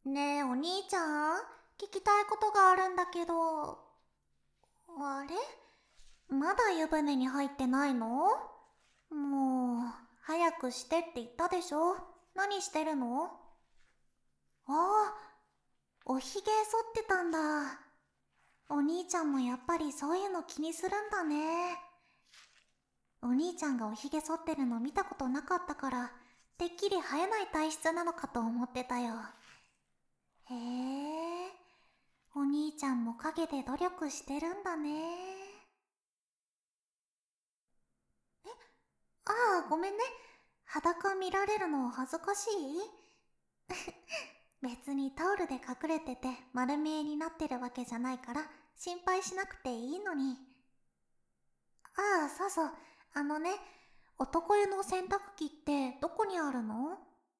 ねえ、お兄ちゃん、聞きたいことがあるんだけど。あれ、まだ湯船に入ってないの？もう、早くしてって言ったでしょ。何してるの？ああ、おひげ剃ってたんだ。お兄ちゃんもやっぱりそういうの気にするんだね。お兄ちゃんがおひげ剃ってるの見たことなかったから、てっきり生えない体質なのかと思ってたよ。へえ、お兄ちゃんも陰で努力してるんだね。ああ、ごめんね。裸見られるの恥ずかしい？別にタオルで隠れてて丸見えになってるわけじゃないから心配しなくていいのに。ああ、そうそう。あのね、男湯の洗濯機ってどこにあるの？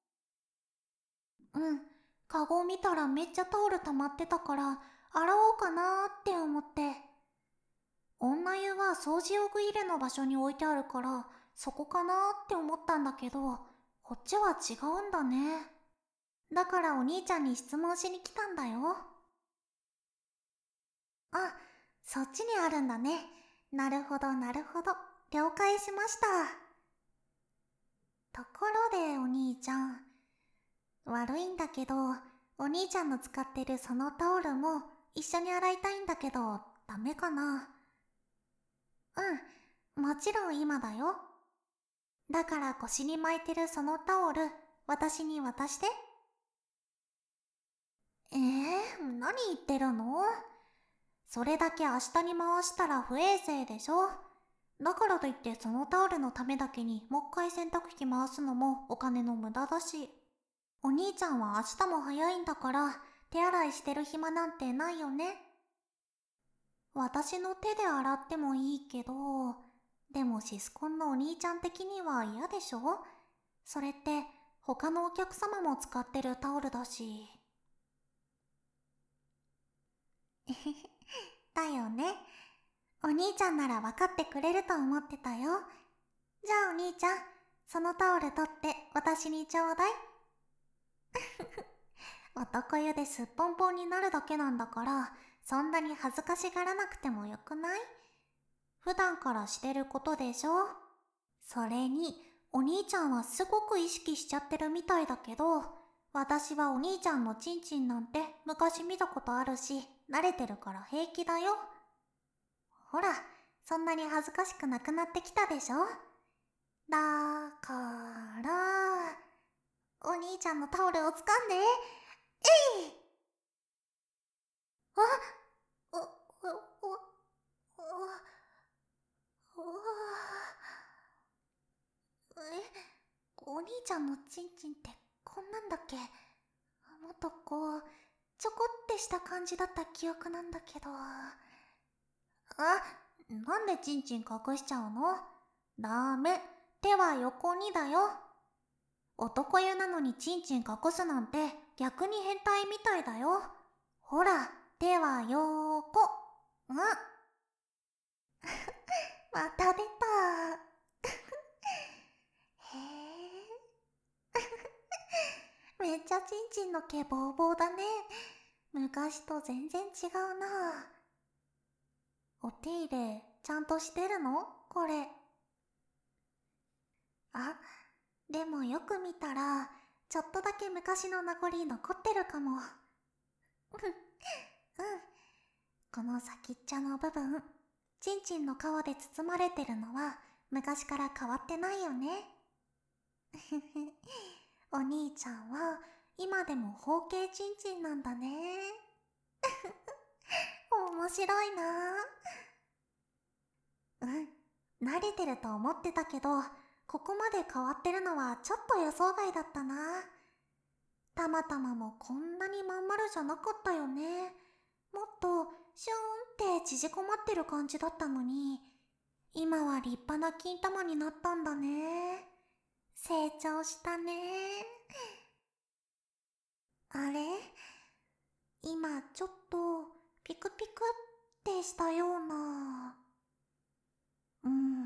うん。カゴを見たらめっちゃタオル溜まってたから洗おうかなーって思って。女湯は掃除用具入れの場所に置いてあるからそこかなーって思ったんだけど、こっちは違うんだね。だからお兄ちゃんに質問しに来たんだよ。あ、そっちにあるんだね。なるほどなるほど。了解しました。ところでお兄ちゃん、悪いんだけど、お兄ちゃんの使ってるそのタオルも一緒に洗いたいんだけど、ダメかな？うん、もちろん今だよ。だから腰に巻いてるそのタオル、私に渡して。何言ってるの？それだけ明日に回したら不衛生でしょ。だからといってそのタオルのためだけにもう一回洗濯機回すのもお金の無駄だし。お兄ちゃんは明日も早いんだから手洗いしてる暇なんてないよね。私の手で洗ってもいいけど、でもシスコンのお兄ちゃん的には嫌でしょ？それって他のお客様も使ってるタオルだし。だよね。お兄ちゃんなら分かってくれると思ってたよ。じゃあお兄ちゃん、そのタオル取って私にちょうだい。男湯ですっぽんぽんになるだけなんだから、そんなに恥ずかしがらなくてもよくない？普段からしてることでしょ。それに、お兄ちゃんはすごく意識しちゃってるみたいだけど、私はお兄ちゃんのチンチンなんて昔見たことあるし、慣れてるから平気だよ。ほら、そんなに恥ずかしくなくなってきたでしょ。だから、お兄ちゃんのタオルを掴んで。えい！あ、お、お、お、お、お兄ちゃんのチンチンってこんなんだっけ？もっとこう、ちょこってした感じだった記憶なんだけど。なんでチンチン隠しちゃうの？ダメ。手は横にだよ。男湯なのにチンチン隠すなんて逆に変態みたいだよ。ほら、手は横。また出た。へえ。めっちゃチンチンの毛ボーボーだね。昔と全然違うな。お手入れ、ちゃんとしてるの？これ。あ、でもよく見たら、ちょっとだけ昔の名残残ってるかも。うん、この先っちょの部分、チンチンの皮で包まれてるのは昔から変わってないよね。お兄ちゃんは今でも包茎チンチンなんだね。面白いな。うん、慣れてると思ってたけど、ここまで変わってるのはちょっと予想外だったな。たまたまもこんなにまん丸じゃなかったよね。もっとシューンって縮こまってる感じだったのに、今は立派な金玉になったんだね。成長したね。あれ、今ちょっとピクピクってしたような。うん、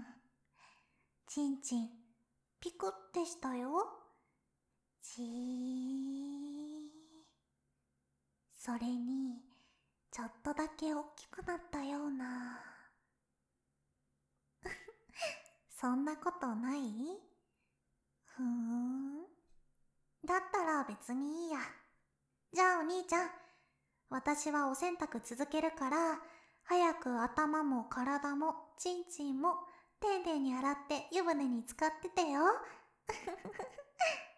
ちんちんピクってしたよ。じー。 それに、ちょっとだけ大きくなったような。そんなことない？ふーん。だったら別にいいや。じゃあお兄ちゃん、私はお洗濯続けるから、早く頭も体もちんちんも丁寧に洗って湯船に浸かっててよ。